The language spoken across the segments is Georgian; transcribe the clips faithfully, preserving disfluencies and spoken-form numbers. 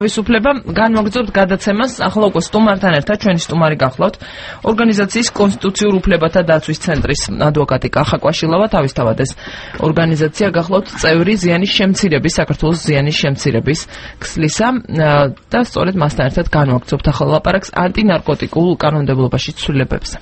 Ვისუფლება განვაგრძობთ გადაცემას ახლა უკვე სტუმართან ერთად ჩვენი სტუმარი გახლავთ ორგანიზაციის კონსტიტუციურ უფლებათა დაცვის ცენტრის ადვოკატი კახა კვაშილავა თავისთავად ეს ორგანიზაცია გახლავთ წევრი ზიანის შემცირების საქართველოს ზიანის შემცირების ქსლისა და სწორედ მასთან ერთად განვაგრძობთ ახლა ლაპარაკს ანტინარკოტიკულ კანონმდებლობაში ცვლილებებზე.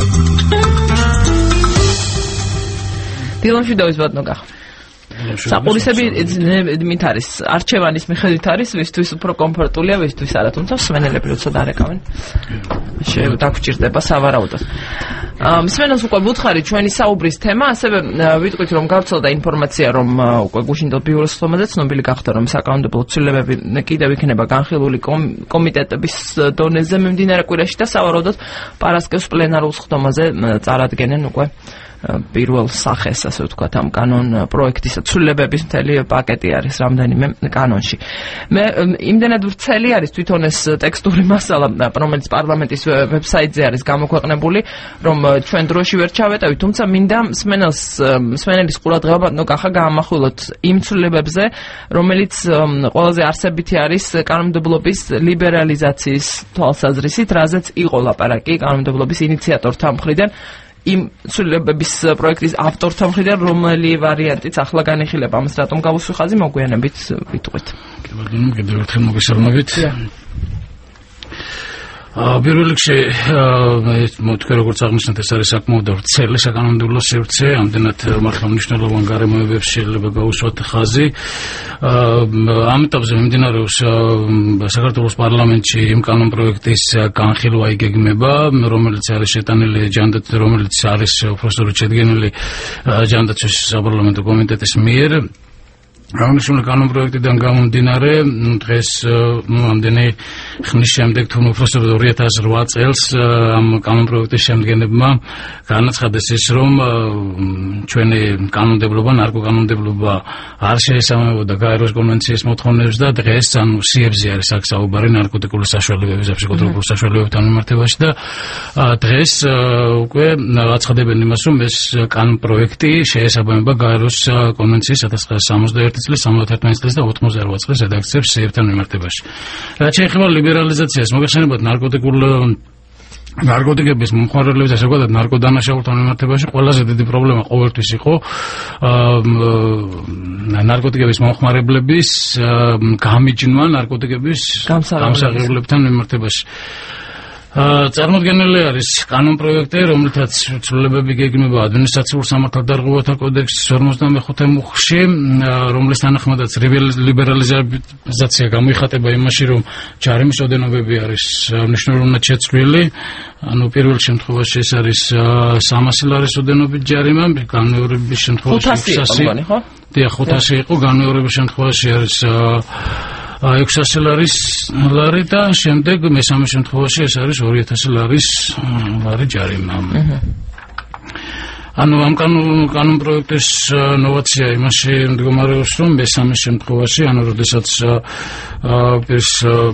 დილომშვიდობის ბატონო კახა. საყურისები მით არის არჩევანის მიხედვით არის ვისთვის უფრო კომფორტულია ვისთვის არა თუმცა მსმენელები როცა დარეკავენ დაგჭირდება სავარაუდოდ მსმენელს უკვე ვუთხარი ჩვენი საუბრის თემა ასევე ვიტყვით რომ გავრცელდა ინფორმაცია რომ უკვე გუშინდელ ბიუროს ხომაზე ცნობილი გახდა რომ საკანონმდებლო ცვლილებები კიდევ იქნება განხილული კომიტეტების დონეზე მიმდინარე კვირაში და სავარაუდოდ პარასკევს პლენარულ ხომაზე წარადგენენ უკვე პირველ სახეს ასე ვთქვათ ამ კანონ პროექტის ცვლილებების მთელი პაკეტი არის რამდენიმე კანონში. მე იმდენად ვრცელი არის თვითონ ეს ტექსტური მასალა, რომელიც პარლამენტის ვებსაიტზე არის გამოქვეყნებული, რომ ჩვენ დროში ვერ ჩავეტევით, თუმცა მინდა მსმენელს მსმენელის ყურადღება ბატონო კახა გაამახვილოთ იმ ცვლილებებზე, რომელიც ყველაზე არსებითი არის კანონმდებლობის ლიბერალიზაციის თვალსაზრისით, რაზეც იყო ლაპარაკი კანონმდებლობის ინიციატორთა მხრიდან. იმ ცვლილებების პროექტის ავტორთა მხრიდან რომელი ვარიანტიც ახლა განიხილება ამას რატომ გავუსვი ხაზი მოგვიანებით ვიტყვით. კი ბატონო, კიდევ ერთხელ მოგესალმებით. პირველ რიგში თქვენ როგორც აღნიშნეთ ეს არის საკმაოდ ვრცელი საკანონმდებლო სივრცე, ამდენად მართლა მნიშვნელოვან გარემოებებს შეიძლება გაუსვათ ხაზი. ამ ეტაპზე მიმდინარეობს საქართველოს პარლამენტში იმ კანონ პროექტის განხილვა იგეგმება, რომელიც არის შეტანილი ჯანდაცვის, რომელიც არის უпростоროდ შედგენილი ჯანდაცვის საპარლამენტო კომიტეტის მიერ. აღნიშნული კანონ პროექტიდან გამომდინარე, დღეს ამდენი ხნის შემდეგ თუ უпростоროდ ორი ათას ოთხ წელს ამ კანონ პროექტის შემდგენებმა განაცხადეს ის, რომ ჩვენი კანონმდებლობა, ნარკოკანონმდებლობა არ შეესაბამებოდა გაეროს კონვენციის მოთხოვნებს და დღეს ანუ სიებზე არის აქ საუბარი ნარკოტიკული საშუალებების, ფსიქოტროპული საშუალებებთან მიმართებაში და დღეს უკვე აცხადებენ იმას, რომ ეს კანონ პროექტი შეესაბამება გაეროს კონვენციის ათას ცხრაასი სამოცდაერთი წლის, სამოცდაერთმეტი წლის და ოთხმოცდარვա წლის რედაქციებს სიებთან მიმართებაში. რაც შეეხება ლიბერალიზაციას, მოგეხსენებათ ნარკოტიკულ ნარკოტიკების მომხმარებლების ასე ვთქვათ ნარკოდანაშაულთან მიმართებაში ყველაზე დიდი პრობლემა ყოველთვის იყო ნარკოტიკების მომხმარებლების გამიჯნვა ნარკოტიკების გამსაღებლებთან მიმართებაში. წარმოდგენილი არის კანონ პროექტი, რომლითაც ცვლილებები გეგმება ადმინისტრაციულ სამართალდარღვევათა კოდექსის ორმოცდამეხუთე მუხლში, რომლის თანახმადაც ლიბერალიზაცია გამოიხატება იმაში, რომ ჯარიმის ოდენობები არის მნიშვნელოვნად შეცვლილი. ანუ პირველ შემთხვევაში ეს არის სამასი ლარის ოდენობით ჯარიმა, განმეორების შემთხვევაში ექვსასი. დიახ, ხუთასი იყო, განმეორების შემთხვევაში არის ექვსასი ლარის ლარი და შემდეგ მესამე შემთხვევაში ეს არის ორი ათასი ლარის ლარი ჯარიმა. ანუ ამ კანონ პროექტის ნოვაცია იმაში მდგომარეობს, რომ მესამე შემთხვევაში, ანუ როდესაც ეს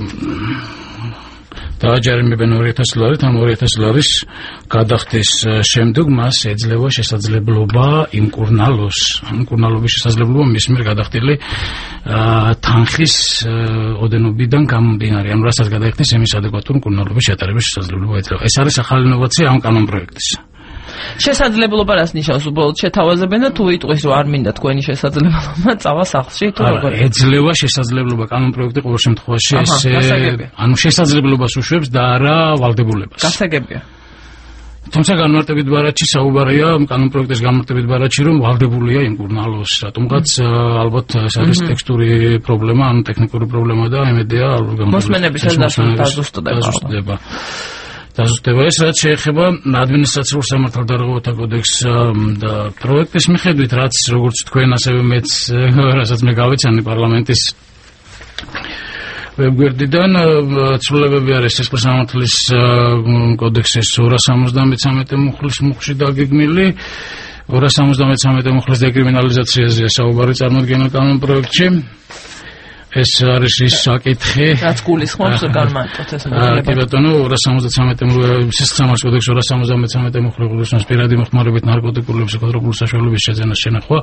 დააჯარიმებენ ორი ათასი ლარით, ან ორი ათასი ლარის გადახდის შემდეგ მას ეძლევა შესაძლებლობა იმკურნალოს, იმკურნალობის შესაძლებლობა მის მიერ გადახდილი თანხის ოდენობიდან გამომდინარე, ანუ რასაც გადაიხდის იმის ადეკვატური მკურნალობის ჩატარების შესაძლებლობა ეძლევა. ეს არის ახალი ნოვაცია ამ კანონ პროექტის. შესაძლებლობა რას ნიშნავს? უბრალოდ შეთავაზებენ და თუ იტყვის რომ არ მინდა თქვენი შესაძლებლობა წავა სახლში თუ როგორ? ეძლევა შესაძლებლობა კანონ პროექტი ყოველ შემთხვევაში ესე ანუ შესაძლებლობას უშვებს და არა ვალდებულებას. გასაგებია. თუმცა განმარტებით ბარათში საუბარია კანონ პროექტის განმარტებით ბარათში რომ ვალდებულია იმკურნალოს, რატომღაც ალბათ ეს არის ტექსტური პრობლემა, ანუ ტექნიკური პრობლემა და იმედია მოსმენების დაზუსტდება. დაზუსტება ეს რაც შეეხება ადმინისტრაციულ სამართალდარღვევათა კოდექსს და პროექტის მიხედვით, რაც როგორც თქვენ ასევე მეც რასაც მე გავეცანი პარლამენტის ვებგვერდიდან ცვლილებები არის სისხლის სამართლის კოდექსის ორას სამოცდამეცამეტე მუხლის მუხლში დაგეგმილი, ორას სამოცდამეცამეტე მუხლის დეკრიმინალიზაციაზე საუბარი წარმოდგენილ კანონ პროექტში. ეს არის ის საკითხი, რაც გულისხმობს განმარტოთ ეს მოხდება. კი ბატონო, ორას სამოცდამეტე სისხლისამართლის კოდექსის ორას სამოცდამეცამეტე მოხმარებულობის პირადი მოხმარებით ნარკოტიკული ფსიქოტროპული საშუალების შეძენა შენახვა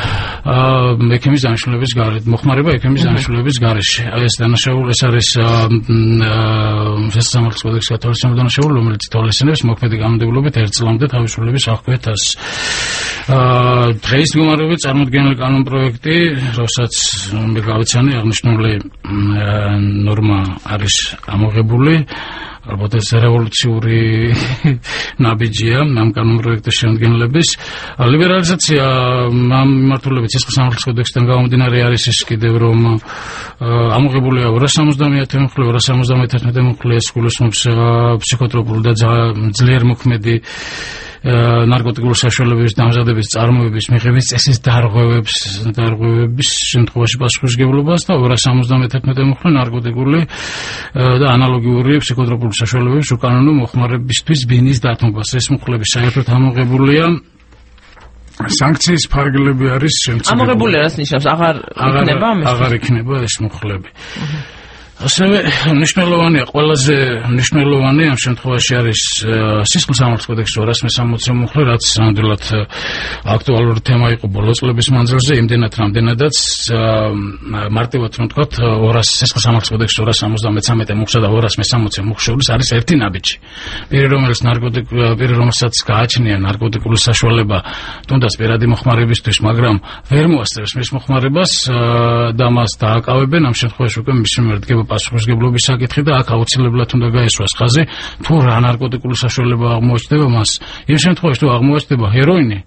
ექიმის დანიშნულების გარეთ, მოხმარება ექიმის დანიშნულების გარეშე. ეს დანაშაული ეს არის სისხლისამართლის კოდექსის გათვალისწინებული დანაშაული, რომელიც თვალისწინებს მოქმედი კანონმდებლობით ერთ წლამდე თავისუფლების აღკვეთას. დღეის მდგომარეობით წარმოდგენილი კანონპროექტი, რომელსაც მე გავიცანი, აღნიშნული ნორმა არის ამოღებული, ალბათ ეს რევოლუციური ნაბიჯია ამ კანონპროექტის შემდგენლების. ლიბერალიზაცია ამ მიმართულებით სისხლისამართლის კოდექსიდან გამომდინარე არის ის კიდევ, რომ ამოღებულია ორას სამოცდამეათე მუხლი, ორას სამოცდამეთერთმეტე მუხლი, ეს გულისხმობს ფსიქოტროპული და ძლიერ მოქმედი ნარკოტიკული საშუალებების დამზადების წარმოების მიღების წესის დარღვევებს დარღვევების შემთხვევაში პასუხისმგებლობას და ორას სამოცდამეთერთმეტე მუხლი ნარკოტიკული და ანალოგიური ფსიქოტროპული საშუალებების უკანონო მოხმარებისთვის ბინის დათმობას. ეს მუხლები საერთოდ ამოღებულია. სანქციის ფარგლები არის შემცირებული. ამოღებულია რაც ნიშნავს აღარ იქნება ამის აღარ იქნება ეს მუხლები. ასევე მნიშვნელოვანია, ყველაზე მნიშვნელოვანი ამ შემთხვევაში არის სისხლისამართლის კოდექსის ორას მესამოცდამეცე მუხლი, რაც ნამდვილად აქტუალური თემა იყო ბოლო წლების მანძილზე, იმდენად რამდენადაც მარტივად რომ ვთქვათ, ორას სისხლისამართლის კოდექსის ორას სამოცდამეცამეტე მუხლსა და ორას მესამოცდამეცე მუხლს შორის არის ერთი ნაბიჯი. პირი, რომელიც ნარკოტიკული, პირი, რომელსაც გააჩნია ნარკოტიკული საშუალება, თუნდაც პირადი მოხმარებისთვის, მაგრამ ვერ მოასწრებს მის მოხმარებას და მას დააკავებენ, ამ შემთხვევაში უკვე მის მიმართ დგება პასუხისმგებლობის საკითხი და აქ აუცილებლად უნდა გაესვას ხაზი, თუ რა ნარკოტიკული საშუალება აღმოაჩნდება მას. იმ შემთხვევაში თუ აღმოაჩნდება ჰეროინი,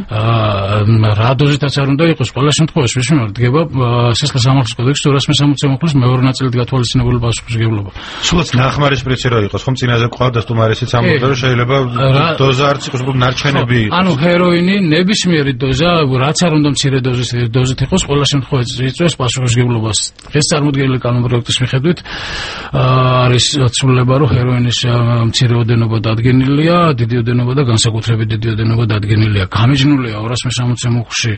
რა დოზითაც არ უნდა იყოს, ყველა შემთხვევაში მის მიმართ დგება სისხლისამართლის კოდექსის ორას მესამოცდამეცე მუხლის მეორე ნაწილით გათვალისწინებული პასუხისმგებლობა. სულაც ნახმარის პრინციპი რო იყოს, ხომ წინაზე ყავდა სტუმარისიც ამბობდა, რომ შეიძლება დოზა არც იყოს, უბრალოდ ნარჩენები იყოს. ანუ ჰეროინი ნებისმიერი დოზა, რაც არ უნდა მცირე დოზის დოზით იყოს, ყველა შემთხვევაში იწვევს პასუხისმგებლობას. დღეს წარმოდგენილი კანონპროექტის მიხედვით არის ცვლილება, რომ ჰეროინის მცირე ოდენობა დადგენილია, დიდი ოდენობა და განსაკუთრებით დიდი ოდენობა დადგენილია. გამიჯნულია ორას მესამოცდამეცე მუხლში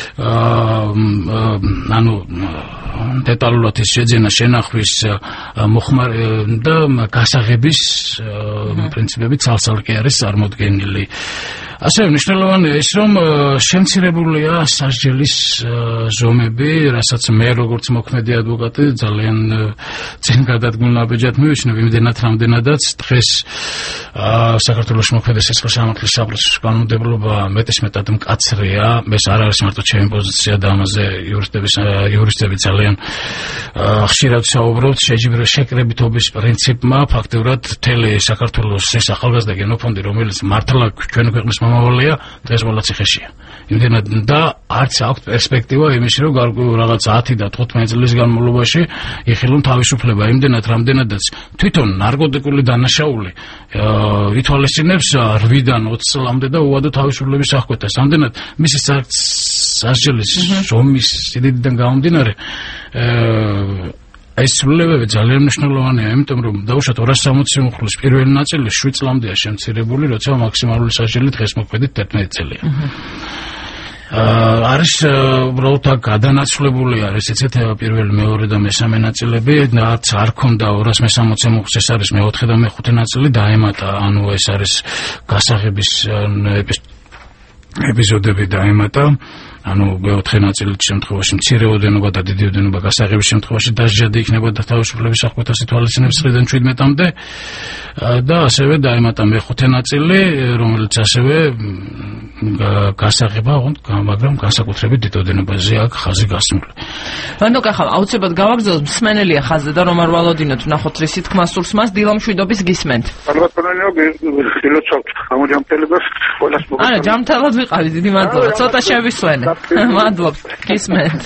ანუ დეტალურად ის შეძენა შენახვის მოხმარე და გასაღების პრინციპები ცალ-ცალკე არის წარმოდგენილი. ასევე მნიშვნელოვანია ის, რომ შემცირებულია სასჯელის ზომები, რასაც მე როგორც მოქმედი ადვოკატი ძალიან წინ გადადგმულ ნაბიჯად მივიჩნევ, იმდენად რამდენადაც დღეს საქართველოს მოქმედი სისხლისამართლის საბრალდო კანონმდებლობა მეტისმეტად მკაცრია. ეს არ არის მარტო ჩემი პოზიცია და ამაზე იურისტების იურისტები ძალიან ხშირად საუბრობთ. შეკრებითობის პრინციპმა ფაქტურად მთელი საქართველოს ეს ახალგაზრდა გენოფონდი, რომელიც მართლა ჩვენი ქვეყნის მომავალია, დღეს ყველა ციხეშია. იმდენად და არც აქვს პერსპექტივა იმისი, რომ რაღაც ათი და თხუთმეტი წლის განმავლობაში იხილონ თავისუფლება. იმდენად რამდენადაც თვითონ ნარკოტიკული დანაშაული ითვალისწინებს რვიდან ოცი წლამდე და უადო თავისუფლების აღკვეთას. ამდენად მისი სასჯელის ზომის სიდიდიდან გამომდინარე ეს ცვლილებები ძალიან მნიშვნელოვანია, იმიტომ რომ დაუშვათ ორას სამოცდამეცე მუხლის პირველი ნაწილი შვიდ წლამდეა შემცირებული, როცა მაქსიმალური სასჯელი დღეს მოქმედით თერთმეტი წელია. არის უბრალოდ გადანაცვლებული არის ესეთ პირველი, მეორე და მესამე ნაწილები, რაც არ ქონდა ორას მესამოცდამეცე მუხლს, ეს არის მეოთხე და მეხუთე ნაწილი დაემატა, ანუ ეს არის გასაღების ეპიზოდები დაემატა. ანუ მეოთხე ნაწილის შემთხვევაში მცირე ოდენობა და დიდი ოდენობა, გასაღების შემთხვევაში დასჯადი იქნება და თავისუფლების აღკვეთას ითვალისწინებს ცხრიდან შვიდმეტამდე და ასევე დაემატა მეხუთე ნაწილი, რომელიც ასევე გასაღება, მაგრამ განსაკუთრებით დიდ ოდენობაზე აქვს ხაზი გასმული. ბანდო კახა, აუცილებლად გავაგზავნოთ, მსმენელია ხაზზე და რომ არ ვალოდინოთ, ვნახოთ რისი თქმა სურს მას, დილამშვიდობის გისმენთ. ალბათ პანელო გილოცავთ ამოჯამთელებას ყველას მოგესალმებით. არა, ჯამთელად ვიყავით, დიდი მადლობა. ცოტა შევისვენე. მადლობს, გისმენთ.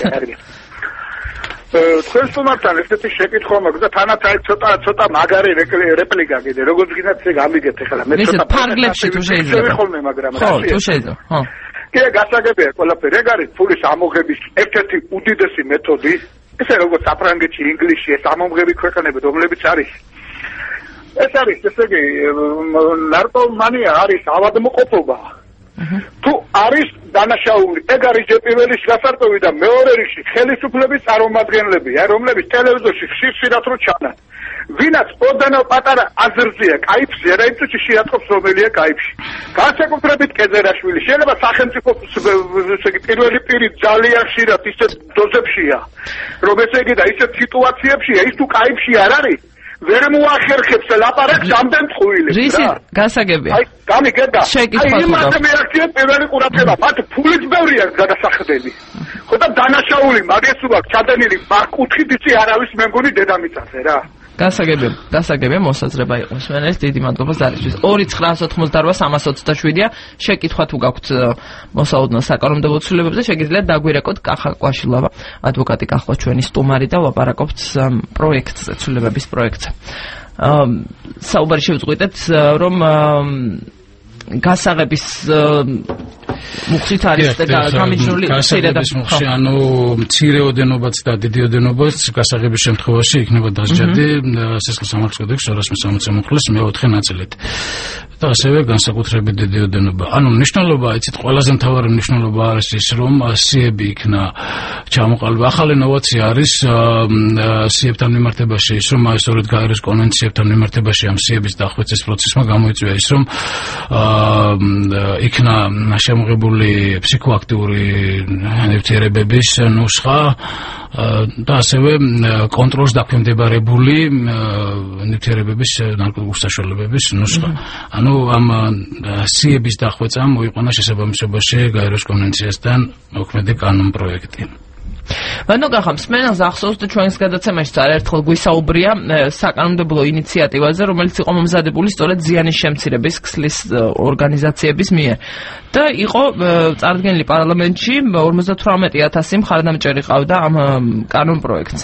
თქვენ სტუმართან ესეთი შეკითხვა მაქვს და თანაც აი ცოტა ცოტა მაგარი რეპლიკა კიდე, როგორც გინდათ ესე გამიგეთ ახლა მე ცოტა ფარგლებში თუ შეიძლება. ხოლმე, მაგრამ ხო, თუ შეიძლება. ხო. კი, გასაგებია ყველაფერი. ეგ არის ფულის ამოღების ერთ-ერთი უდიდესი მეთოდი. ესე როგორც საფრანგეთში, ინგლისში ეს ამომღები ქვეყნები, რომლებიც არის. ეს არის, ესე იგი, ნარკომანია არის ავადმყოფობა. თუ არის დანაშაული. ეგ არის პირველ რიგში გასარკვევი და მეორე რიგში ხელისუფლების წარმომადგენლებია, რომლებიც ტელევიზორში ხშირ-ხშირად რო ჩანან. ვინაც ოდანო პატარა აზრზეა, კაიფზეა, რა იმწუთი შეატყობს რომელია კაიფში. განსაკუთრებით კეზერაშვილი შეიძლება სახელმწიფო პირველი პირი ძალიან ხშირად ისეთ დოზებშია, რომ ესე იგი და ისეთ სიტუაციებშია, ის თუ კაიფში არ არის, ვერ მოახერხებს ლაპარაკს ამდენ ტყუილებს რა. გასაგებია. აი, გამიგებდა. აი, იმაზე მეაქცია პირველი ყურადღება, მათ ფულიც ბევრი აქვს გადასახდელი. ხო და დანაშაული მაგას უაქვს ჩადენილი ბაკუთხით იცი არავის მე მგონი დედამიწაზე რა. გასაგებია, გასაგებია მოსაზრება იყო მსმენელის დიდი მადლობა ზარისთვის. ორი ცხრაას ოთხმოცდაოთხ სამას ოცდაშვიდია. შეკითხვა თუ გაქვთ მოსაოდნო საკანონმდებლო ცვლილებებზე, შეგიძლიათ დაგვირეკოთ კახა კვაშილავა, ადვოკატი კახვა ჩვენი სტუმარი და ვაპარაკობთ პროექტზე, ცვლილებების პროექტზე. საუბარი შევწყვიტეთ, რომ გასაღების მუხლით არის გამიჯნული გასაღების მუხლი, ანუ მცირეოდენობაც და დიდიოდენობაც გასაღების შემთხვევაში იქნება დასჯადი სისხლის სამართლის კოდექსის ორას მესამეცე მუხლის მეოთხე ნაწილით. და ასევე განსაკუთრებით დიდიოდენობა. ანუ მნიშვნელობა, იცით, ყველაზე მთავარი მნიშვნელობა არის ის, რომ სიები იქნა ჩამოყალიბებული. ახალი ინოვაცია არის სიებთან მიმართებაში ის, რომ აი სწორედ გაეროს კონვენციებთან მიმართებაში ამ სიების დახვეწის პროცესმა გამოიწვია ის, რომ იქნა შემოღებული ფსიქოაქტიური ნივთიერებების ნუსხა და ასევე კონტროლს დაქვემდებარებული ნივთიერებების ნარკოტიკული საშუალებების ნუსხა. ანუ ამ სიების დახვეწამ მოიყვანა შესაბამისობაში გაეროს კონვენციასთან მოქმედი კანონპროექტი. ანუ გახამს მენელს ახსოვს და ჩვენს გადაცემაში არაერთხელ გვისაუბრია საკანონმდებლო ინიციატივაზე, რომელიც იყო მომზადებული სწორედ ზიანის შემცირების ქსლის ორგანიზაციების მიერ. და იყო წარდგენილი პარლამენტში ორმოცდათვრამეტი ათასი მხარდამჭერი ყავდა ამ კანონპროექტს.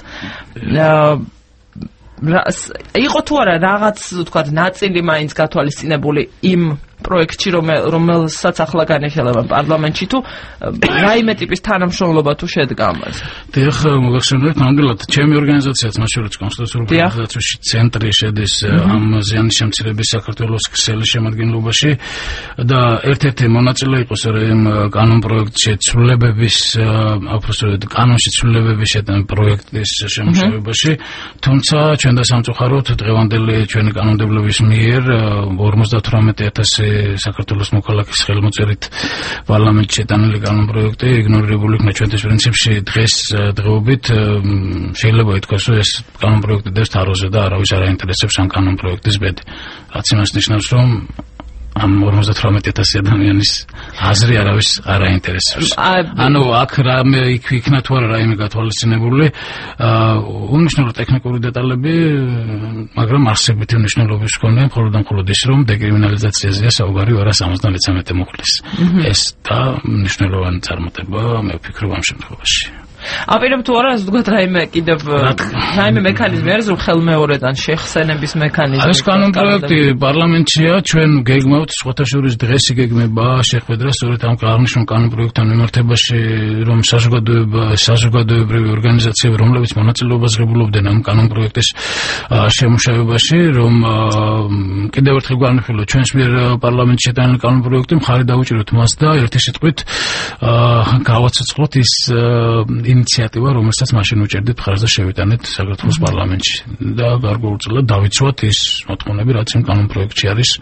იყო თუ არა რაღაც თქვა ნაწილი მაინც გათვალისწინებული იმ პროექტში, რომელსაც ახლა განეხილება პარლამენტში, თუ რაიმე ტიპის თანამშრომლობა თუ შედგა ამაზე. დიახ, მოგახსენებთ, ნამდვილად ჩემი ორგანიზაციაც მათ შორის კონსტიტუციური ორგანიზაციაში ცენტრი შედის ამ ზიანის შემცირების საქართველოს ქსელის შემადგენლობაში და ერთ-ერთი მონაწილე იყო სწორედ კანონპროექტში ცვლილებების, აფროსოდ კანონში ცვლილებების პროექტის შემუშავებაში, თუმცა ჩვენ და სამწუხაროდ დღევანდელი ჩვენი კანონმდებლობის მიერ ორმოცდათვრამეტი ათასი საქართველოს მოქალაქის ხელმოწერით პარლამენტში შეტანილი კანონპროექტი იგნორირებული იქნა. ჩვენთვის პრინციპში დღეს დღეობით შეიძლება ითქვას, რომ ეს კანონპროექტი დევს თაროზე და არავის არ აინტერესებს ამ კანონპროექტის ბედი. რაც იმას ნიშნავს, რომ ამ ორმოცდათვრამეტი ათასი ადამიანის აზრი არავის არ აინტერესებს. ანუ აქ რამე იქნა თუ არა რაიმე გათვალისწინებული, უნიშნელო ტექნიკური დეტალები, მაგრამ არსებითი მნიშვნელობის ჰქონია მხოლოდ და მხოლოდ ის, რომ დეკრიმინალიზაციაზეა საუბარი ორას ორმოცდამეცამეტე მუხლის. ეს და მნიშვნელოვანი წარმატება მე ვფიქრობ ამ შემთხვევაში. აპირებ თუ არა, ასე ვთქვათ, რაიმე კიდევ რაიმე მექანიზმი არის, რომ ხელმეორედან შეხსენების მექანიზმი. ეს კანონპროექტი პარლამენტშია, ჩვენ გეგმავთ სხვათა შორის დღეს იგეგმება შეხვედრა სწორედ ამ აღნიშნულ კანონპროექტთან მიმართებაში, რომ საზოგადოება, საზოგადოებრივი ორგანიზაციები, რომლებიც მონაწილეობას ღებულობდნენ ამ კანონპროექტის შემუშავებაში, რომ კიდევ ერთხელ განვიხილოთ ჩვენს მიერ პარლამენტში შეტანილი კანონპროექტი, მხარი დაუჭიროთ მას და ერთი სიტყვით გავაცოცხლოთ ის ინიციატივა, რომელსაც მაშინ უჭერდით მხარს და შევიტანეთ საქართველოს პარლამენტში და გარკვეულწილად დავიცვათ ის მოთხოვნები, რაც იმ კანონპროექტში არის.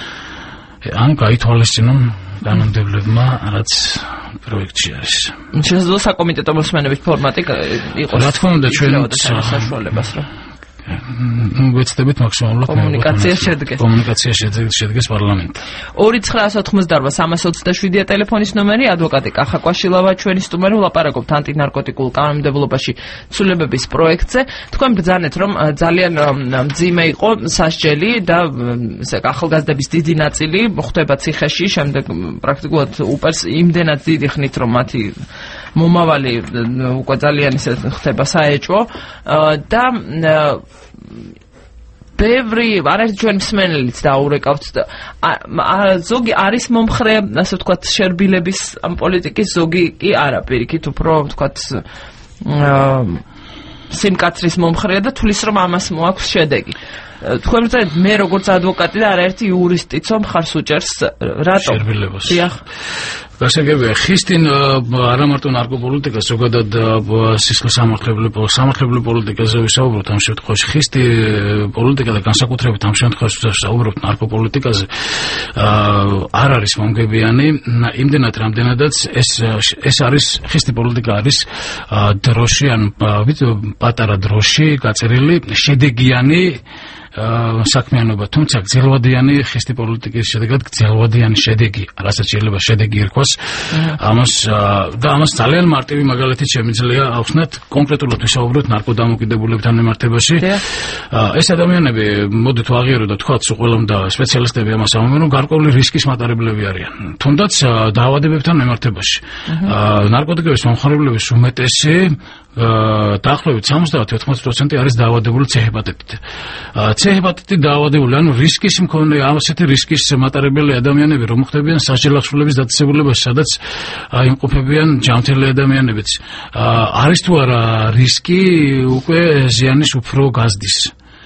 ან გაითვალისწინონ კანონმდებლებმა, რაც პროექტში არის. შესაძლოა საკომიტეტო მოსმენების ფორმატი იყოს. რა თქმა უნდა, ჩვენ საშუალებას რა. ნუ ვეცდებით მაქსიმალურად კომუნიკაცია შედგეს. კომუნიკაცია შედგეს პარლამენტთან. ორი ცხრაას ოთხმოცდაოთხ სამას ოცდაშვიდია ტელეფონის ნომერი, ადვოკატი კახა კვაშილავა ჩვენი სტუმარი, ვლაპარაკობთ ანტინარკოტიკულ კანონმდებლობაში ცვლილებების პროექტზე. თქვენ ბრძანეთ, რომ ძალიან მძიმე იყო სასჯელი და ესე ახალგაზრდების დიდი ნაწილი ხდება ციხეში, შემდეგ პრაქტიკულად უპერს იმდენად დიდი ხნით, რომ მათი მომავალი უკვე ძალიან ისე ხდება საეჭვო და ბევრი არაერთი ჩვენ მსმენელიც დაურეკავთ და ზოგი არის მომხრე, ასე ვთქვათ, შერბილების ამ პოლიტიკის, ზოგი კი არა, პირიქით უფრო ვთქვათ სიმკაცრის მომხრეა და თulis რომ ამას მოაქვს შედეგი. თქვენ ბრძანეთ, მე როგორც ადვოკატი და არაერთი იურისტიც მხარს უჭერს რატო? შერბილებას. დიახ. გასაგებია ხისტინ არა მარტო ნარკოპოლიტიკას ზოგადად სისხლის სამართლებრივ სამართლებრივ პოლიტიკაზე ვისაუბროთ ამ შემთხვევაში ხისტი პოლიტიკა და განსაკუთრებით ამ შემთხვევაში ვისაუბროთ ნარკოპოლიტიკაზე არ არის მომგებიანი იმდენად რამდენადაც ეს ეს არის ხისტი პოლიტიკა არის დროში ან პატარა დროში გაწერილი შედეგიანი საქმიანობა, თუმცა გრძელვადიანი ხისტი პოლიტიკის შედეგად გრძელვადიანი შედეგი, რასაც შეიძლება შედეგი ერქვას, ამას და ამას ძალიან მარტივი მაგალითი შემიძლია ახსნათ კონკრეტულად ვისაუბროთ ნარკოდამოკიდებულებთან მიმართებაში. ეს ადამიანები მოდით ვაღიაროთ და თქვათ სულ ყველამ და სპეციალისტები ამას ამბობენ, რომ გარკვეული რისკის მატარებლები არიან. თუნდაც დაავადებებთან მიმართებაში. ნარკოტიკების მომხმარებლების უმეტესი დაახლოებით სამოცდაათი ოთხმოცი პროცენტი არის დაავადებული C ჰეპატიტით. C ჰეპატიტით დაავადებული, ანუ რისკის მქონე, ასეთი რისკის მატარებელი ადამიანები რომ ხდებიან სასჯელახსოვრების დაწესებულებაში, სადაც იმყოფებიან ჯანმრთელი ადამიანებიც. არის თუ არა რისკი უკვე ზიანის უფრო გაზდის.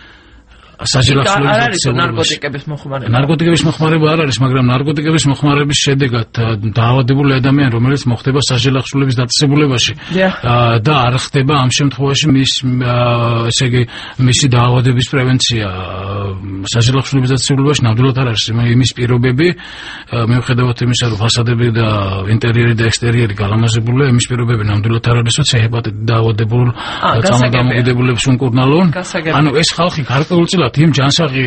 არ არის ნარკოტიკების მოხმარება. ნარკოტიკების მოხმარება არ არის, მაგრამ ნარკოტიკების მოხმარების შედეგად დაავადებული ადამიანი, რომელიც მოხდება სასჯელახსოვრების დაწესებულებაში და არ ხდება ამ შემთხვევაში მის ესე იგი მისი დაავადების პრევენცია სასჯელახსოვრების დაწესებულებაში ნამდვილად არ არის. იმის პირობები მიუხედავად იმისა, რომ ფასადები და ინტერიერი და ექსტერიერი გალამაზებულია, იმის პირობები ნამდვილად არ არის, რომ ჰეპატიტით დაავადებულ წამოդამოკიდებულებს უმკურნალონ. ანუ ეს ხალხი გარკვეულწილად იმ ჯანსაღი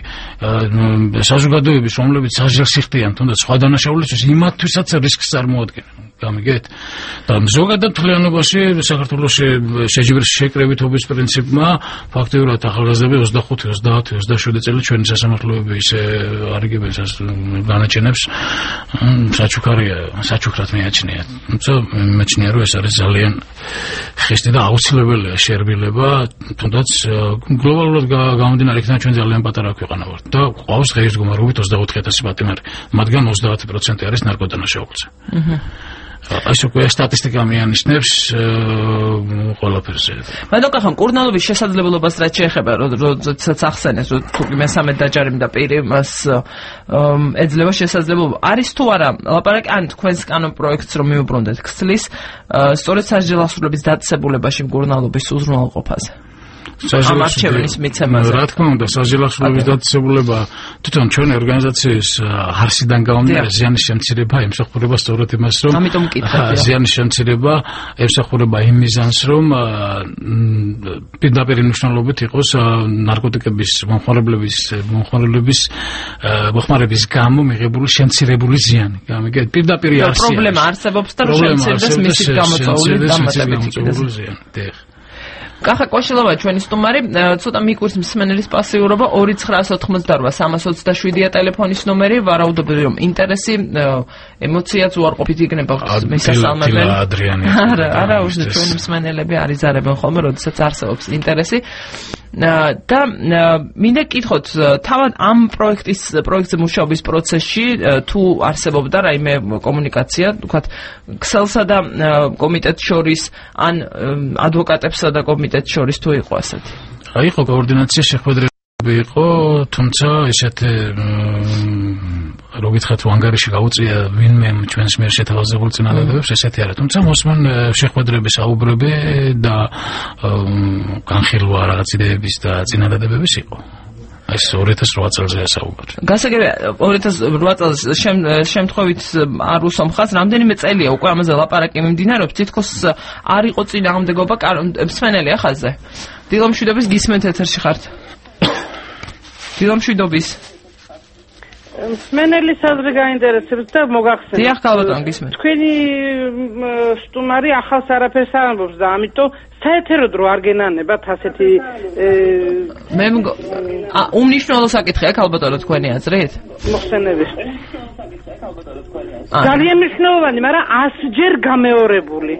საზოგადოების, რომლებიც სასჯელს იხდიან, თუნდაც სხვა დანაშაულისთვის, იმათთვისაც რისკს წარმოადგენენ. გამიგეთ? და ზოგადად მთლიანობაში საქართველოში შეჯიბრის შეკრებითობის პრინციპმა ფაქტიურად ახალგაზრდები ოცდახუთი, ოცდაათი, ოცდაშვიდი წელი ჩვენი სასამართლოები ისე არიგებენ განაჩენებს. საჩუქარია, საჩუქრად მეაჩნია. თუმცა მეჩნია, რომ ეს არის ძალიან ხისტი და აუცილებელია შერბილება, თუნდაც გლობალურად გამომდინარე იქიდან ჩვენ ძალიან პატარა ქვეყანა ვართ და ყავს ღირსგომარობით ოცდაოთხი ათასი პატიმარი, მათგან ოცდაათი პროცენტი არის ნარკოდანაშაულზე. ეს უკვე სტატისტიკა მიანიშნებს ყველაფერზე. მაგრამ ხან კურნალობის შესაძლებლობას რაც შეეხება, როდესაც ახსენეს, რომ თუ მესამე დაჯარიმ და პირი მას ეძლევა შესაძლებლობა, არის თუ არა ლაპარაკი ან თქვენს კანონ პროექტს რომ მიუბრუნდეთ ქსლის, სწორედ სასჯელახსოვრების დაწესებულებაში კურნალობის უზრუნველყოფაზე. ამარჩევნის მიცემაზე. რა თქმა უნდა, სასჯელახსოვრების დაწესებულება თვითონ ჩვენი ორგანიზაციის არსიდან გამომდინარე ზიანის შემცირება ემსახურება სწორედ იმას, რომ ამიტომ მკითხავ. ზიანის შემცირება ემსახურება იმ მიზანს, რომ პირდაპირ მნიშვნელობით იყოს ნარკოტიკების მომხმარებლების მომხმარებლების მომხმარების გამო მიღებული შემცირებული ზიანი. გამიგეთ? პირდაპირ არსია. პრობლემა არსებობს და შემცირდეს მისი გამოწვეული დამატებითი. კახა კვაშილოვა ჩვენი სტუმარი, ცოტა მიკვირს მსმენელის პასიურობა ორი ცხრაას ოთხმოცდარვა სამას ოცდაშვიდია ტელეფონის ნომერი, ვარაუდობდი რომ ინტერესი, ემოციაც უარყოფით იქნება მისასალმებელი. არა, არა, უშნო ჩვენი მსმენელები არიზარებენ ხოლმე, როდესაც არსებობს ინტერესი. და მინდა კითხოთ, თავად ამ პროექტის პროექტზე მუშაობის პროცესში თუ არსებობდა რაიმე კომუნიკაცია, ვთქვათ, ქსელსა და კომიტეტს შორის, ან ადვოკატებსა და კომიტეტს შორის თუ იყო ასეთი? აი, იყო კოორდინაცია შეხვედრები იყო, თუმცა ესეთი რო გითხრათ ვანგარიში გაუწია ვინმე ჩვენს მიერ შეთავაზებულ წინადადებებს, ესეთი არა. თუმცა მოსმენ შეხვედრების აუბრები და განხილვა რაღაც იდეების და წინადადებების იყო. ეს ორი ათას რვა წელზეა საუბარი. გასაგებია, ორი ათას რვა წელს შემთხვევით არ უსამხას, რამდენიმე წელია უკვე ამაზე ლაპარაკი მიმდინარეობს, თითქოს არ იყო წინააღმდეგობა მსმენელი ახალზე. დილომშვიდობის გისმენთ ეთერში ხართ. დილომშვიდობის მსმენელის აზრი გაინტერესებს და მოგახსენებთ. დიახ, ქალბატონ, გისმენთ. თქვენი სტუმარი ახალს არაფერს არ ამბობს და ამიტომ საეთეროდ რო არ გენანებათ ასეთი მე უმნიშვნელო საკითხია ქალბატონო თქვენი აზრით? მოხსენებისთვის. ძალიან მნიშვნელოვანი, მაგრამ ასჯერ გამეორებული.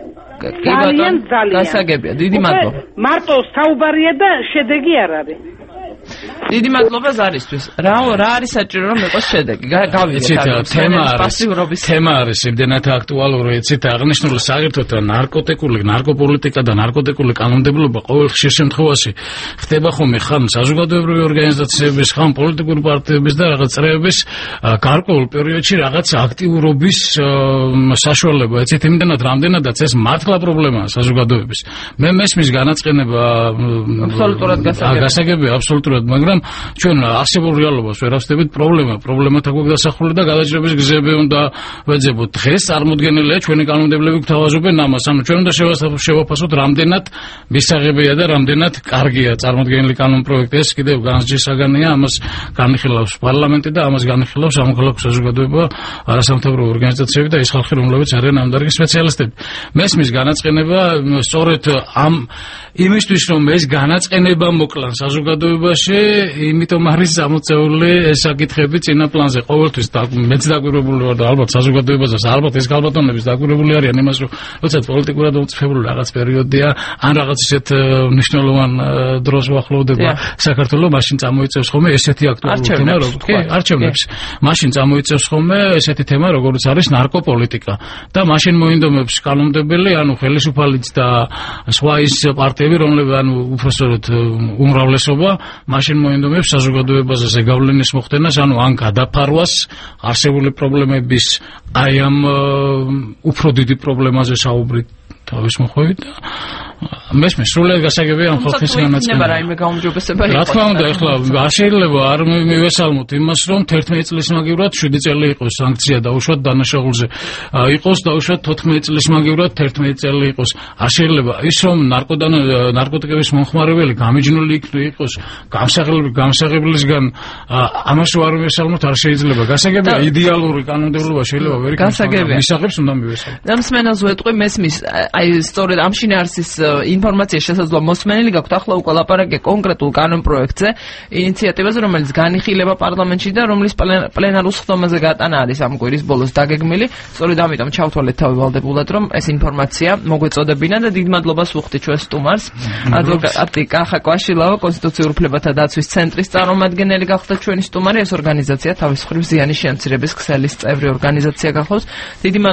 ძალიან ძალიან. გასაგებია, დიდი მადლობა. მარტო საუბარია და შედეგი არ არის. დიდი მადლობა ზარისთვის. რა რა არის საჭირო რომ იყოს შედეგი? გავიგეთ პასიურობის თემა არის იმდენად აქტუალური, იცით, აღნიშნული საერთოდ ნარკოტიკული, ნარკოპოლიტიკა და ნარკოტიკული კანონმდებლობა ყოველ ხშირ შემთხვევაში ხდება ხოლმე ხან საზოგადოებრივი ორგანიზაციების, ხან პოლიტიკური პარტიების და რაღაც წრეების გარკვეულ პერიოდში რაღაც აქტიურობის საშუალება, იცით, იმდენად რამდენადაც ეს მართლა პრობლემაა საზოგადოების. მე მესმის განაწყენება აბსოლუტურად გასაგებია, აბსოლუტურად, მაგრამ ჩვენ არსებულ რეალობას ვერ ავსდებით პრობლემა, პრობლემათა გვაქვს დასახული და გადაჭრების გზები უნდა ვეძებოთ. დღეს წარმოუდგენელია ჩვენი კანონმდებლები გვთავაზობენ ამას, ანუ ჩვენ უნდა შევაფასოთ რამდენად მისაღებია და რამდენად კარგია წარმოუდგენელი კანონპროექტი. ეს კიდევ განსჯის საგანია, ამას განიხილავს პარლამენტი და ამას განიხილავს სამოქალაქო საზოგადოება, არასამთავრობო ორგანიზაციები და ის ხალხი, რომლებიც არიან ამ დარგის სპეციალისტები. მესმის განაწყენება სწორედ ამ იმისთვის, რომ ეს განაწყენება მოკლან საზოგადოებაში, იმიტომ არის გამოწეული ეს საკითხები წინა პლანზე. ყოველთვის მეც დაგვირებული ვარ და ალბათ საზოგადოებასაც, ალბათ ეს ქალბატონებიც დაგვირებული არიან იმას, რომ როცა პოლიტიკურად უწყებული რაღაც პერიოდია, ან რაღაც ისეთ მნიშვნელოვან დროს უახლოვდება საქართველოს, მაშინ წამოიწევს ხოლმე ესეთი აქტუალური თემა, როგორც კი, არჩევნებს. მაშინ წამოიწევს ხოლმე ესეთი თემა, როგორც არის ნარკოპოლიტიკა და მაშინ მოინდომებს კანონმდებელი, ანუ ხელისუფალიც და სხვა ის პარტიები, რომლებიც ანუ უბრალოდ უმრავლესობა, მაშინ მოინდომებს საზოგადოებაზე ზეგავლენის მოხდენას, ანუ ან გადაფარვას არსებული პრობლემების აი ამ უფრო დიდი პრობლემაზე საუბრით თავის მოხვევით. მესმის სრულად გასაგებია ამ ხალხის განაცხადება. რაიმე გაუმჯობესება იყო. რა თქმა უნდა, ეხლა არ შეიძლება არ მივესალმოთ იმას, რომ თერთმეტი წლის მაგივრად შვიდი წელი იყოს სანქცია დაუშვათ დანაშაულზე. იყოს დაუშვათ თოთხმეტი წლის მაგივრად თერთმეტი წელი იყოს. არ შეიძლება ის რომ ნარკოტიკების მომხმარებელი გამიჯნული იყოს გამსაღლების გამსაღებლისგან ამას არ მივესალმოთ არ შეიძლება. გასაგებია იდეალური კანონმდებლობა შეიძლება ვერ იქნას. მისაღებს უნდა მივესალმოთ. და მსმენელს ვეტყვი მესმის აი სწორედ ამ შინაარსის ინფორმაცია შესაძლოა მოსმენელი გაქვთ ახლა უკვე ლაპარაკია კონკრეტულ კანონპროექტზე, ინიციატივაზე, რომელიც განიხილება პარლამენტში და რომლის პლენარულ სხდომაზე გატანა არის ამ კვირის ბოლოს დაგეგმილი. სწორედ ამიტომ ჩავთვალეთ თავი ვალდებულად, რომ ეს ინფორმაცია მოგვეწოდებინა და დიდ მადლობას ვუხდი ჩვენ სტუმარს, ადვოკატი კახა კვაშილავა, კონსტიტუციურ უფლებათა დაცვის ცენტრის წარმომადგენელი გახდა ჩვენი სტუმარი. ეს ორგანიზაცია თავის მხრივ ზიანის შემცირების ქსელის წევრი ორგანიზაცია გახავს. დიდი